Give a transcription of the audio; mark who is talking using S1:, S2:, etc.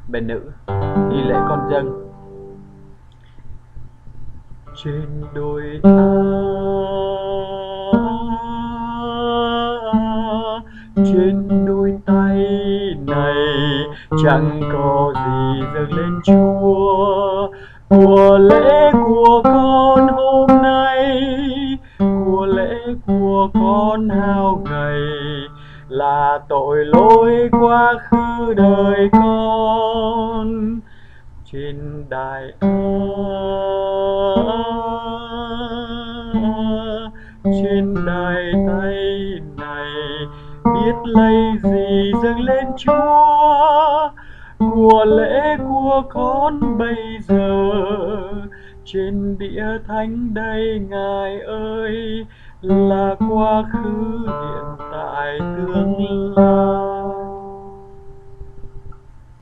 S1: Bên nữ nghi lễ con dâng. Trên đôi trên đôi tay này chẳng có gì dâng lên Chúa, của lễ của con hôm nay, của lễ của con hao gầy là tội lỗi quá khứ đời con. Trên đài trên đài tay này biết lấy gì dâng lên Chúa, của lễ của con bây giờ trên đĩa thánh đây Ngài ơi, là quá khứ hiện tại tương lai.